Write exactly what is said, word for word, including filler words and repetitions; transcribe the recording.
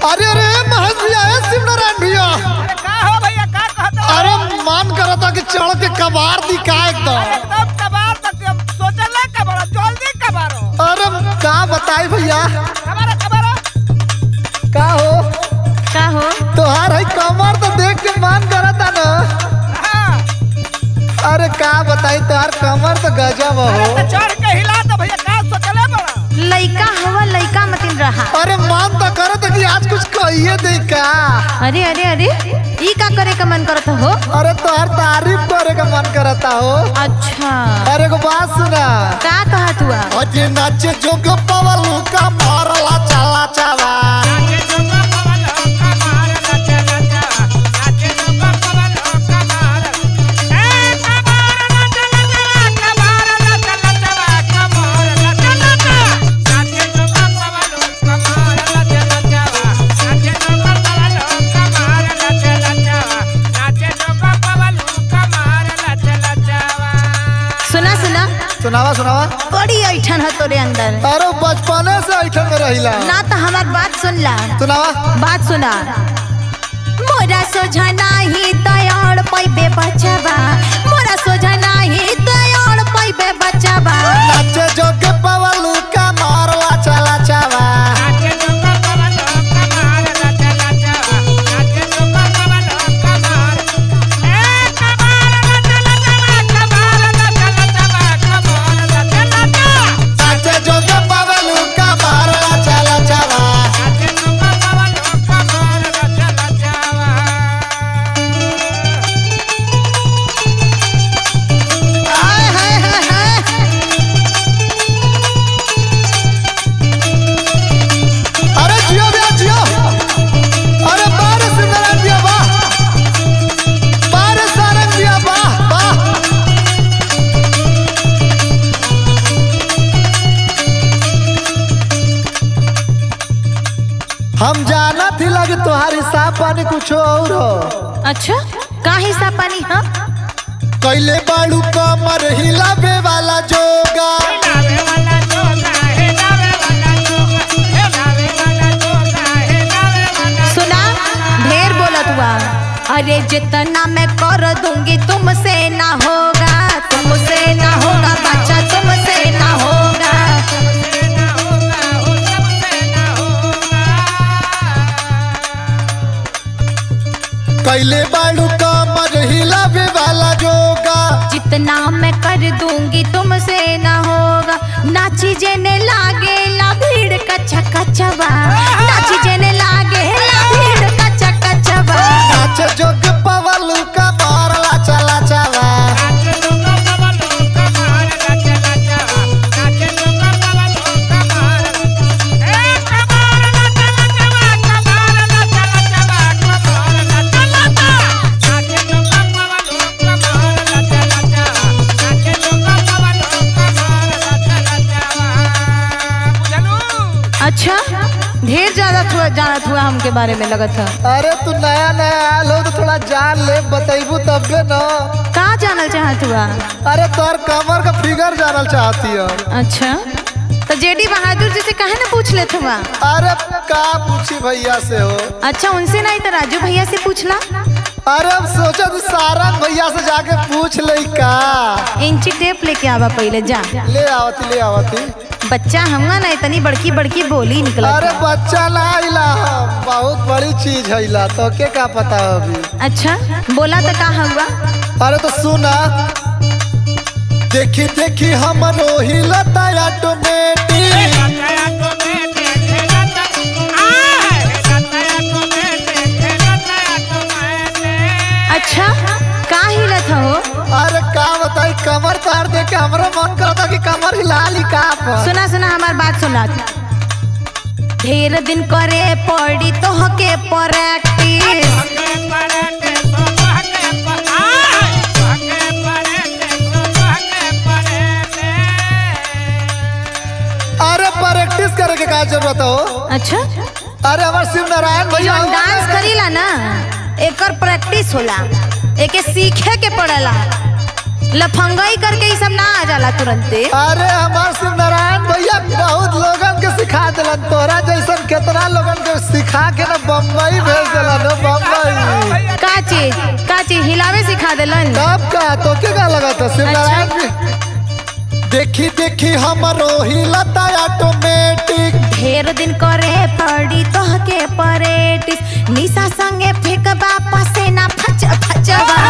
अरे अरे महेश भैया है शिव नारायण भैया। अरे का हो भैया का कहता हो? अरे मन करा था कि चढ़ के कबार दी का एकदम। एकदम कबार तक हम सोचल ना कबार जल्दी कबारो। अरे का बताई भैया कबारो कबारो का हो का हो तोहार है कमर तो देख के मन करा था ना। हां अरे का बताई तोहार कमर तो गजब हो। तो चढ़ के हिला तो भैया का सोचले बड़ा लइका हवा लइका मतिन रहा। अरे मन तो करो तो कि आज कुछ कहिए दे का। अरे अरे अरे ई का करे का मन करत हो? अरे तोहार तारीफ करे का मन करता हो। अच्छा अरे को बात सुना का कहत हुआ? अजे नाचे जोग पवलू का मारला चला चला। सुना सुना सुनावा सुनावा। बड़ी ऐठन है तोरे अंदर। अरे बचपने से ऐठन में रहिला। ना तो हमार बात सुन ला। सुनावा। बात सुना मोरा सोझा नाही तैयार पैबे बचवा। मोरा सोझा नाही तैयार पैबे बचवा। नाचे जोग पवलू का मारला चला चला। नाचे जोग पवलू का मारला चला चला। हाय हाय हाय हाय अरे जियो भैया जियो। अरे बारे सुंदर भैया वाह। बारे सारंग भैया वाह वाह। हम जाना थी लगे तुम्हारी हिसाब पानी कुछ और हो। अच्छा का हिस्सा पानी हाँ? कैले बाड़ू कमर हिलावे वाला जोगा। सुना ढेर बोलत हुआ। अरे जितना मैं कर दूंगी तुमसे ना होगा। तुमसे ना होगा बच्चा तुमसे ना होगा। कैले बाड़ू कमर हिलावे वाला जोगा। जितना मैं कर दूंगी तुमसे ना होगा। नाची जेने लागे ला भीड़ कच्चा कच्चवा। नाची जेने लागे ला भीड़ कच्चा कच्चवा। नाचे जोग पवलू का मारला चला चला। अच्छा ढेर ज्यादा थोड़ा जानत हुआ हमके बारे में लगत है। अरे तू नया नया आयल हो तो थोड़ा जान ले बतैबू तबे न। का जानल चाहत हुआ? अरे तोर कमर का फिगर जानल चाहती है। अच्छा तो जेडी बहादुर जी से काहे ना पूछ लेत हुआ? अरे का पूछी भैया से हो। अच्छा उनसे नहीं तो राजू भैया से पूछला। अरे अब सोचा तू सारंग भैया से जाके पूछ ले का। इंची टेप लेके आवा पहले जा। ले आवती ले आवती। बच्चा हमका ना इतनी बड़की बड़की बोली निकला। अरे बच्चा ना आइला हम, बहुत बड़ी चीज है ला तो के का पता अभी। अच्छा बोला तो का हुआ? अरे तो सुना देखी देखी हमरो हिलता ऑटोमेटिक। अच्छा का हिलत हो? अरे का बताई कमर तार दे के हमरो मन करता कि कमर हिला ली का पर। सुना सुना हमार बात सुना। ढेर दिन करे पड़ी तो हके प्रैक्टिस। अरे प्रैक्टिस करे के का जरूरत हो। अच्छा अरे हमार शिव नारायण भैया जौन डांस करीला ना एकर प्रैक्टिस होला। एके सीखे के पड़ेला। लफंगाई करके ये सब ना आ जाला तुरंते। अरे हमार शिव नारायण भैया बहुत लोगन के सिखा दिलन, तोरा जैसन कितना लोगन के सिखा के ना बम्बई भेज दिलन। बम्बई का चीज का चीज हिलावे सिखा देलन। तब का तो के का लगा था शिव नारायण जी? देखी देखी हमरो हिलता ऑटोमेटिक, ढेर दिन करे पड़ी तोह के परेटिस, निशा संगे फेंकबा पसेना फच फचवा।